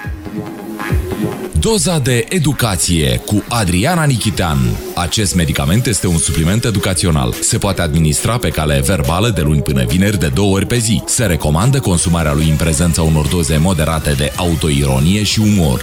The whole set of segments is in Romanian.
Doza de educație cu Adriana Nichitean. Acest medicament este un supliment educațional. Se poate administra pe cale verbală de luni până vineri de 2 ori pe zi. Se recomandă consumarea lui în prezența unor doze moderate de autoironie și umor.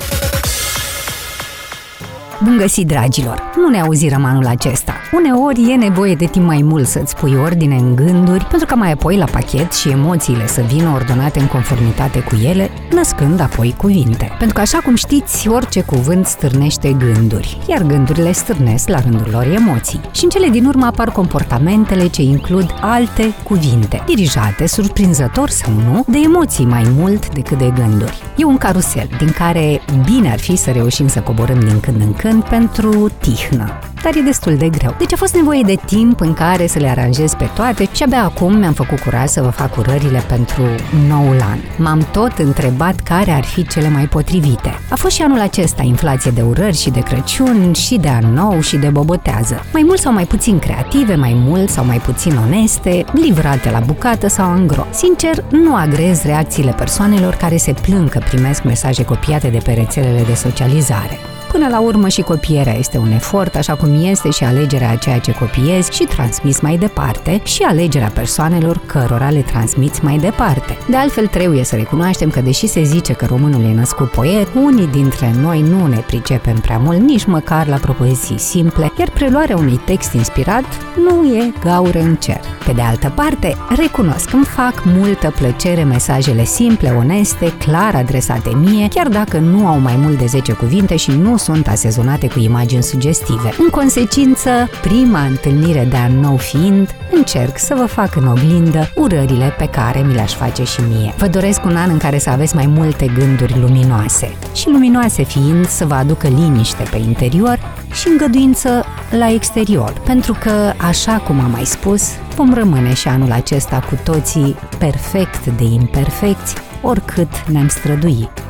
Bun găsit, dragilor! Nu ne auzirăm anul acesta. Uneori e nevoie de timp mai mult să-ți pui ordine în gânduri, pentru că mai apoi la pachet și emoțiile să vină ordonate în conformitate cu ele, născând apoi cuvinte. Pentru că, așa cum știți, orice cuvânt stârnește gânduri, iar gândurile stârnesc la rândul lor emoții. Și în cele din urmă apar comportamentele ce includ alte cuvinte, dirijate, surprinzător sau nu, de emoții mai mult decât de gânduri. E un carusel din care bine ar fi să reușim să coborâm din când în când pentru tihnă. Dar e destul de greu. Deci a fost nevoie de timp în care să le aranjez pe toate și abia acum mi-am făcut curaj să vă fac urările pentru noul an. M-am tot întrebat care ar fi cele mai potrivite. A fost și anul acesta inflație de urări și de Crăciun, și de an nou și de bobotează. Mai mult sau mai puțin creative, mai mult sau mai puțin oneste, livrate la bucată sau în gro. Sincer, nu agrez reacțiile persoanelor care se plâng că primesc mesaje copiate de pe rețelele de socializare. Până la urmă și copierea este un efort, așa cum este și alegerea a ceea ce copiezi și transmiți mai departe și alegerea persoanelor cărora le transmiți mai departe. De altfel, trebuie să recunoaștem că, deși se zice că românul e născut poet, unii dintre noi nu ne pricepem prea mult, nici măcar la propoziții simple, iar preluarea unui text inspirat nu e gaură în cer. Pe de altă parte, recunosc că îmi fac multă plăcere mesajele simple, oneste, clar adresate mie, chiar dacă nu au mai mult de 10 cuvinte și nu sunt asezonate cu imagini sugestive. În consecință, prima întâlnire de an nou fiind, încerc să vă fac în oglindă urările pe care mi le-aș face și mie. Vă doresc un an în care să aveți mai multe gânduri luminoase și luminoase fiind să vă aducă liniște pe interior și îngăduință la exterior, pentru că, așa cum am mai spus, vom rămâne și anul acesta cu toții perfect de imperfecți, oricât ne-am străduit.